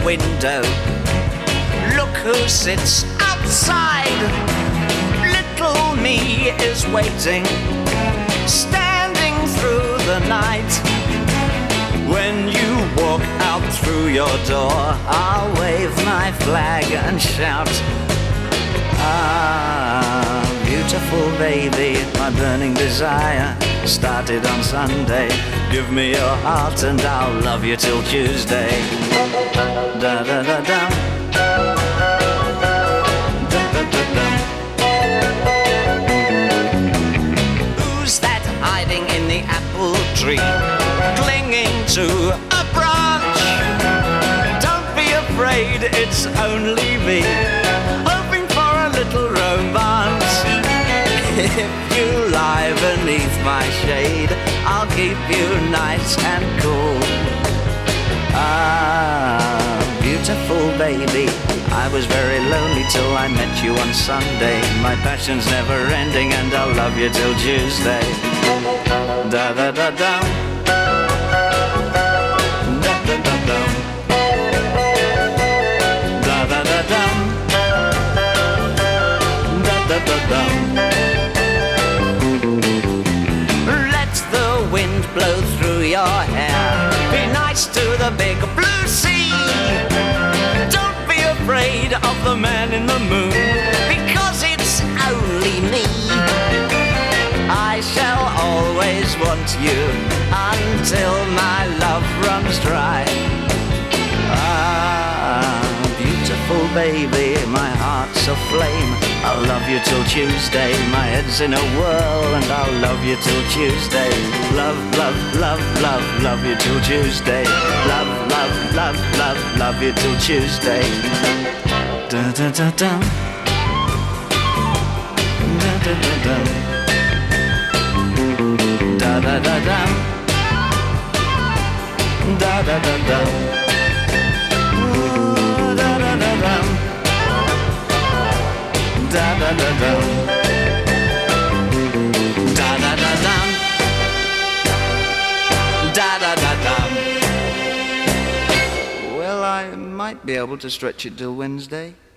window. Look who sits outside. Little me is waiting, standing through the night. When you walk out through your door, I'll wave my flag and shout, ah, beautiful baby, my burning desire started on Sunday. Give me your heart and I'll love you till Tuesday. Da da da da. Who's that hiding in the apple tree, clinging to a branch? Don't be afraid, it's only me, hoping for a little romance. If you lie beneath my shade, I'll keep you nice and cool. Ah, beautiful baby, I was very lonely till I met you on Sunday. My passion's never ending and I'll love you till Tuesday. Da da da da. Da da da da. Da da da da. Da da da da. Let the wind blow through your hair. Be nice to the big blue sea. Don't be afraid of the man in the moon, because it's only me. I shall always want you until my love runs dry. Ah, beautiful baby, my heart's aflame. I'll love you till Tuesday. My head's in a whirl and I'll love you till Tuesday. Love, love, love, love, love you till Tuesday. Love, love, love, love, love you till Tuesday. Da da da da. Da da da da. Da da da da. Da da da da. Da da da da. Da da da da. Da da da da. Da da da da. Well, I might be able to stretch it till Wednesday.